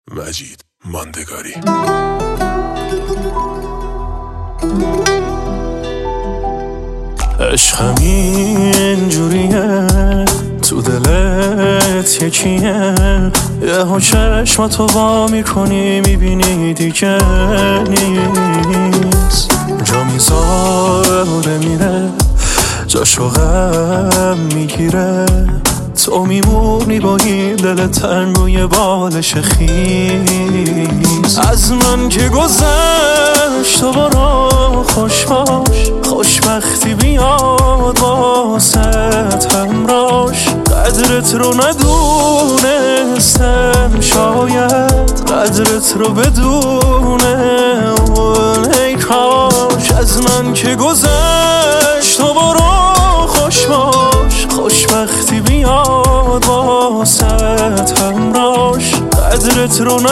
مجید ماندگاری. عشق همین جوریه، تو دلت یکیه، یهو چشماتو وا میکنی میبینی دیگه نیست، جا میذاره میره، جاشو غم میگیره، تو میمونی با این دل تنگ روی بالش خیز. از من که گذشت تو برو خوش باش، خوشبختی بیاد واسط همراش. قدرت رو ندونستم شاید، قدرت رو بدونه ای کاش. از من که گذشت تو برو خوش باش، خوشبختی بیاد واسط همراش. قدرت رو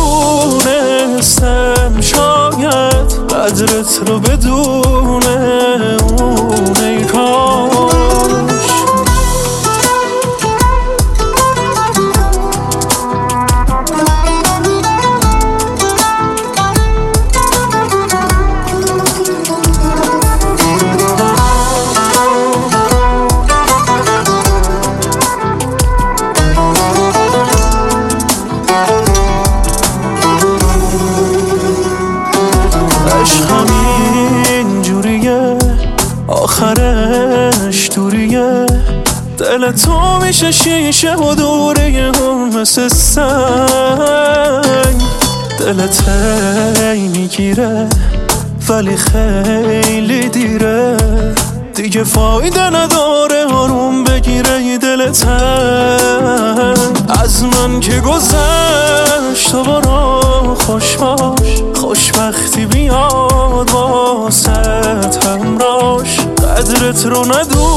ندونستم شاید، قدرت رو بدونه ای کاش. همین جوریه، آخرش دوریه، دل تو میشه شیشه و دوره هم مثل سنگ. دلت هی میگیره ولی خیلی دیره، دیگه فایده نداره آروم بگیره دلت هنگ. از من که گذشت تو برو خوش باش، خوشبختی بیاد واسط همراش. قدرت رو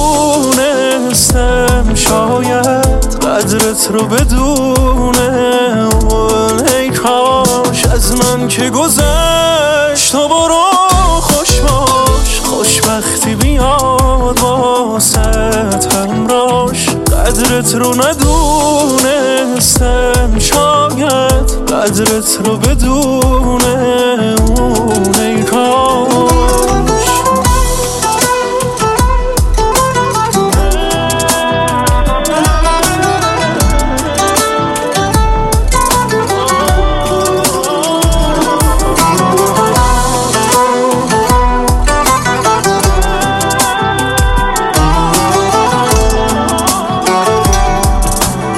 ندونستم شاید، قدرت رو بدونه ای کاش. از من که گذشت تو برو خوش باش، خوشبختی بیاد واسط همراش. قدرت رو ندونستم شاید، قدرت رو بدونه ای کاش.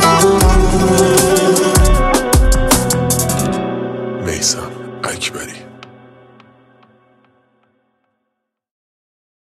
میثم اکبری.